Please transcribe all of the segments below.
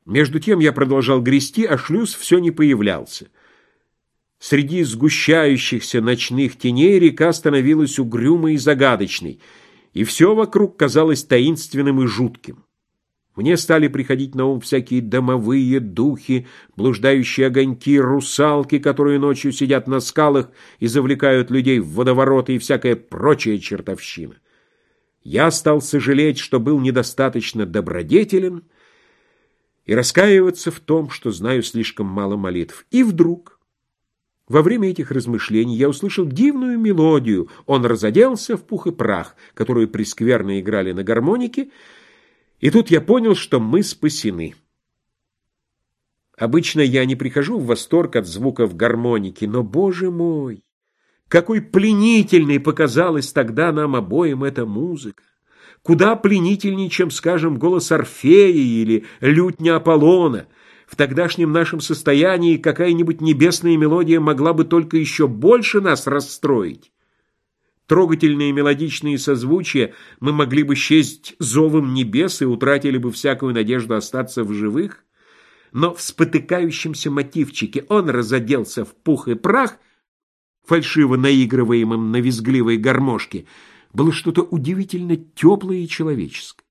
Между тем я продолжал грести, а шлюз все не появлялся. Среди сгущающихся ночных теней река становилась угрюмой и загадочной, и все вокруг казалось таинственным и жутким. Мне стали приходить на ум всякие домовые духи, блуждающие огоньки, русалки, которые ночью сидят на скалах и завлекают людей в водовороты, и всякая прочая чертовщина. Я стал сожалеть, что был недостаточно добродетелен, и раскаиваться в том, что знаю слишком мало молитв. И вдруг, во время этих размышлений, я услышал дивную мелодию «Он разоделся в пух и прах», которую прескверно играли на гармонике, и тут я понял, что мы спасены. Обычно я не прихожу в восторг от звуков гармоники, но, боже мой, какой пленительной показалась тогда нам обоим эта музыка! Куда пленительней, чем, скажем, голос Орфея или лютня Аполлона. В тогдашнем нашем состоянии какая-нибудь небесная мелодия могла бы только еще больше нас расстроить. Трогательные мелодичные созвучия мы могли бы счесть зовом небес и утратили бы всякую надежду остаться в живых. Но в спотыкающемся мотивчике «Он разоделся в пух и прах», фальшиво наигрываемым на визгливой гармошке, было что-то удивительно теплое и человеческое.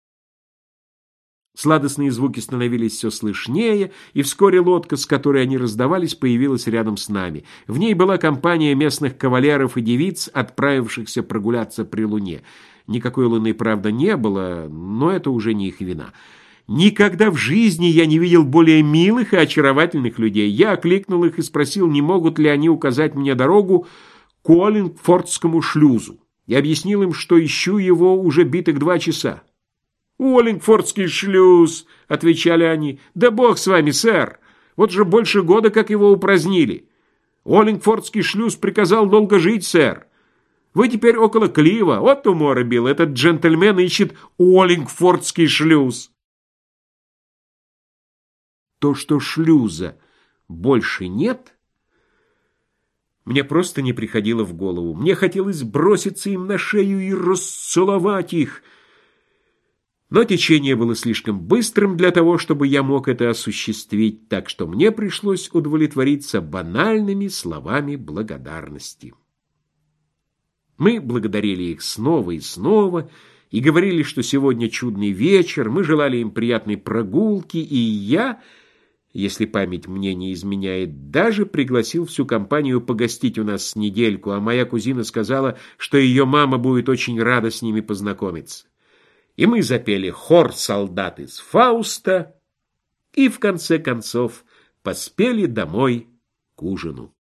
Сладостные звуки становились все слышнее, и вскоре лодка, с которой они раздавались, появилась рядом с нами. В ней была компания местных кавалеров и девиц, отправившихся прогуляться при луне. Никакой луны, правда, не было, но это уже не их вина. Никогда в жизни я не видел более милых и очаровательных людей. Я окликнул их и спросил, не могут ли они указать мне дорогу к Уоллингфордскому шлюзу. Я объяснил им, что ищу его уже битых 2 часа. «Уоллингфордский шлюз», — отвечали они. «Да бог с вами, сэр! Вот же больше года, как его упразднили. Уоллингфордский шлюз приказал долго жить, сэр. Вы теперь около Клива. Вот умора, Билл, этот джентльмен ищет Уоллингфордский шлюз». То, что шлюза больше нет, мне просто не приходило в голову. Мне хотелось броситься им на шею и расцеловать их. Но течение было слишком быстрым для того, чтобы я мог это осуществить, так что мне пришлось удовлетвориться банальными словами благодарности. Мы благодарили их снова и снова, и говорили, что сегодня чудный вечер, мы желали им приятной прогулки, и я, если память мне не изменяет, даже пригласил всю компанию погостить у нас с недельку, а моя кузина сказала, что ее мама будет очень рада с ними познакомиться. И мы запели хор солдат из Фауста и, в конце концов, поспели домой к ужину.